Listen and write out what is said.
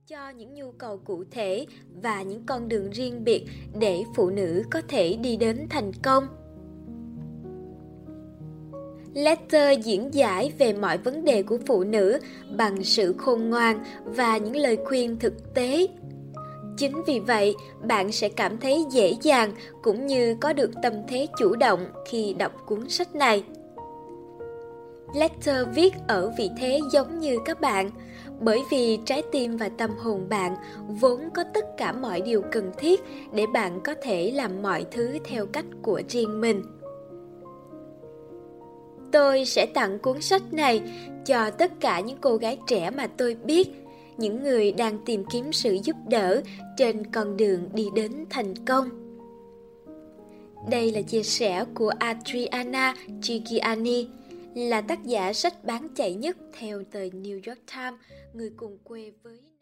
cho những nhu cầu cụ thể và những con đường riêng biệt để phụ nữ có thể đi đến thành công. Lester diễn giải về mọi vấn đề của phụ nữ bằng sự khôn ngoan và những lời khuyên thực tế. Chính vì vậy, bạn sẽ cảm thấy dễ dàng cũng như có được tâm thế chủ động khi đọc cuốn sách này. Lester viết ở vị thế giống như các bạn, bởi vì trái tim và tâm hồn bạn vốn có tất cả mọi điều cần thiết để bạn có thể làm mọi thứ theo cách của riêng mình. Tôi sẽ tặng cuốn sách này cho tất cả những cô gái trẻ mà tôi biết, những người đang tìm kiếm sự giúp đỡ trên con đường đi đến thành công. Đây là chia sẻ của Adriana Trigiani, là tác giả sách bán chạy nhất theo tờ New York Times, người cùng quê với